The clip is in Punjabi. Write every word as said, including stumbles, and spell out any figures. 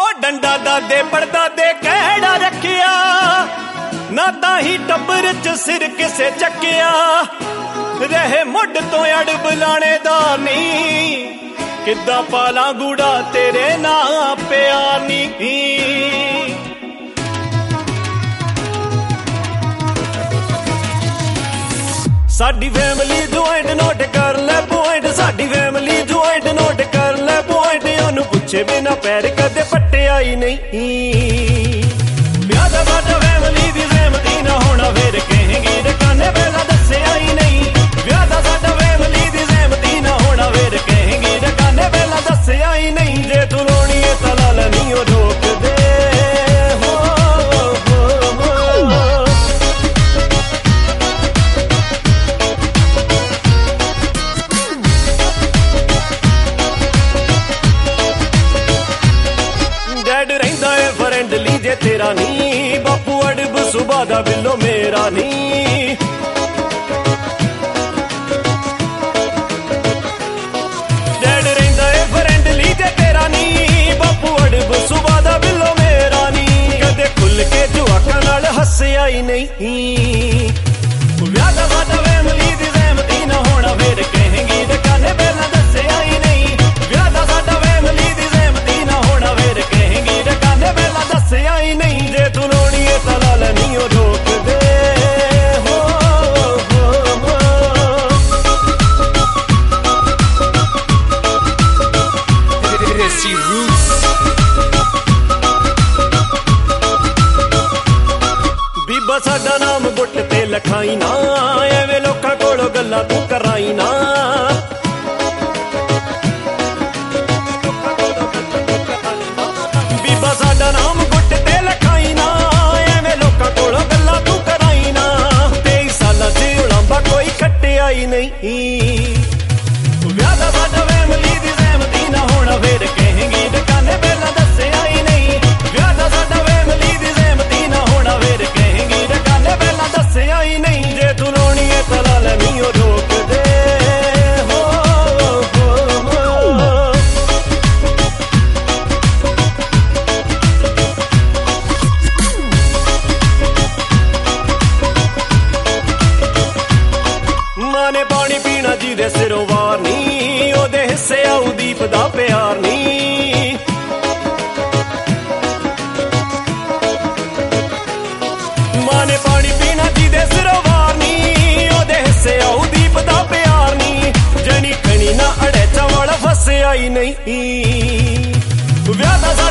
ਉਹ ਡੰਡਾ ਦਾਦੇ ਪੜਦਾਦੇ ਕਿਹੜਾ ਰੱਖਿਆ ਨਾ ਤਾਂ ਹੀ ਟੱਬਰ ਚ ਸਿਰ ਕਿਸੇ ਚੱਕਿਆ ਰਹੇ ਮੁੱਢ ਤੋਂ ਅੜ ਬੁਲਾਣੇ ਦਾ ਨਹੀਂ ਕਿੱਦਾਂ ਪਾਲਾਂ ਗੂੜਾ ਤੇਰੇ ਨਾਂ ਪਿਆ ਨਹੀਂ ਸਾਡੀ ਫੈਮਿਲੀ ਜੁਆਇੰਟ ਨੋਟ ਕਰ ਲੈ ਪੁਆਇੰਟ ਸਾਡੀ ਫੈਮਿਲੀ ਜੁਆਇੰਟ ਨੋਟ ਕਰ ਲੈ ਪੁਆਇੰਟ ਉਹਨੂੰ ਪੁੱਛੇ ਬਿਨਾ ਪੈਰ ਕਦੇ ਪੱਟਿਆ ਹੀ ਨਹੀਂ ਵਿਆਹ ਦਾ ਸਾਡਾ ਫੈਮਿਲੀ ਦੀ ਸਹਿਮਤੀ ਨਾ ਹੋਣਾ ਫੇਰ ਕਹੇਂਗੀ ਰਕਾਨੇ ਪਹਿਲਾਂ ਦੱਸਿਆ ਹੀ ਨਹੀਂ ਵਿਆਹ ਦਾ ਸਾਡਾ ਫੈਮਿਲੀ ਦੀ ਸਹਿਮਤੀ ਨਾ ਹੋਣਾ ਫੇਰ ਕਹੇਂਗੀ ਰਕਾਨੇ ਪਹਿਲਾਂ ਦੱਸਿਆ ਹੀ ਨਹੀਂ ਜੇ ਤੂੰ ਲੋਣੀ ਏ ਤਾਂ ਲਾ ਲੈ ਨਹੀਂ ਉਹ ਰੋਕ ਦੇ ਫਰੈਂਡਲੀ ਜੇ ਤੇਰਾ ਨੀ ਬਾਪੂ ਅੜਬ ਸੁਭਾ ਦਾ ਬਿੱਲੋ ਮੇਰਾ ਨੀ ਡੈਡ ਰਹਿੰਦਾ ਏ ਫਰੈਂਡਲੀ ਜੇ ਤੇਰਾ ਨੀ ਬਾਪੂ ਅੜਬ ਸੁਭਾ ਦਾ ਬਿੱਲੋ ਮੇਰਾ ਨੀ ਕਦੇ ਖੁੱਲ ਕੇ ਜਵਾਕਾਂ ਨਾਲ ਹੱਸਿਆ ਹੀ ਨਹੀਂ ਵਿਆਹ ਦਾ ਸਾਡਾ ਫੈਮਿਲੀ ਦੀ ਸਹਿਮਤੀ ਨਾ ਹੋਣਾ ਫੇਰ ਕਹੇਂਗੀ ਰਕਾਨੇ ਪਹਿਲਾਂ ਦੱਸਿਆ ਹੀ ਨਹੀਂ ਵਿਆਹ ਦਾ ਸਾਡਾ ਫੈਮਿਲੀ ਦੀ ਸਹਿਮਤੀ ਨਾ ਹੋਣਾ ਫੇਰ ਕਹੇਂਗੀ ਰਕਾਨੇ ਪਹਿਲਾਂ ਦੱਸਿਆ ਹੀ ਨਹੀਂ ਜੇ ਤੂੰ ਲੋਣੀ ਏ ਤਾਂ ਲਾ ਲੈ ਨਹੀਂ ਉਹ ਰੋਕ ਦੇ ਬੀਬਾ ਸਾਡਾ ਨਾਮ ਗੁੱਟ ਤੇ ਲਿਖਾਈ ਨਾ ਐਵੇਂ ਲੋਕਾਂ ਕੋਲੋਂ ਗੱਲਾਂ ਤੂੰ ਕਰਾਈ ਨਾ ਬੀਬਾ ਸਾਡਾ ਨਾਮ ਗੁੱਟ ਤੇ ਲਿਖਾਈ ਨਾ ਐਵੇਂ ਲੋਕਾਂ ਕੋਲੋਂ ਗੱਲਾਂ ਤੂੰ ਕਰਾਈ ਨਾ ਤੇਈ ਸਾਲਾਂ ਚ ਉਲਾਂਬਾ ਕੋਈ ਖੱਟਿਆ ਹੀ ਨਹੀਂ ਵਿਆਹ ਦਾ ਸਾਡਾ ਫੈਮਿਲੀ ਦੀ ਸਹਿਮਤੀ ਨਾ ਹੋਣਾ ਫੇਰ ਕਹੇਂਗੀ ਰਕਾਨੇ ਪਹਿਲਾਂ ਦੱਸਿਆ ਹੀ ਨਹੀਂ ਵਿਆਹ ਦਾ ਸਾਡਾ ਫੈਮਿਲੀ ਦੀ ਸਹਿਮਤੀ ਨਾ ਹੋਣਾ ਫੇਰ ਕਹੇਂਗੀ ਰਕਾਨੇ ਪਹਿਲਾਂ ਦੱਸਿਆ ਹੀ ਨਹੀਂ ਜੇ ਤੂੰ ਲੋਣੀ ਏ ਤਾਂ ਲਾ ਲੈ ਨਹੀਂ ਉਹ ਰੋਕ ਦੇ ਮਾਂ ਨੇ ਪਾਣੀ ਪੀਣਾ ਜਿਹਦੇ ਸਿਰੋਂ ਵਾਰ ਨੀ ਉਹਦੇ ਹਿੱਸੇ ਆਉ ਦੀਪ ਦਾ ਪਿਆਰ ਨੀ ਮਾਂ ਨੇ ਪਾਣੀ ਪੀਣਾ ਜਿਹਦੇ ਸਿਰੋਂ ਵਾਰ ਨੀ ਉਹਦੇ ਹਿੱਸੇ ਆਉ ਦੀਪ ਦਾ ਪਿਆਰ ਨੀ ਜਣੀ ਖਣੀ ਨਾ ਅੜੇਚਾਂ ਵਾਲਾ ਫਸਿਆ ਹੀ ਨਹੀਂ ਵਿਆਹ ਦਾ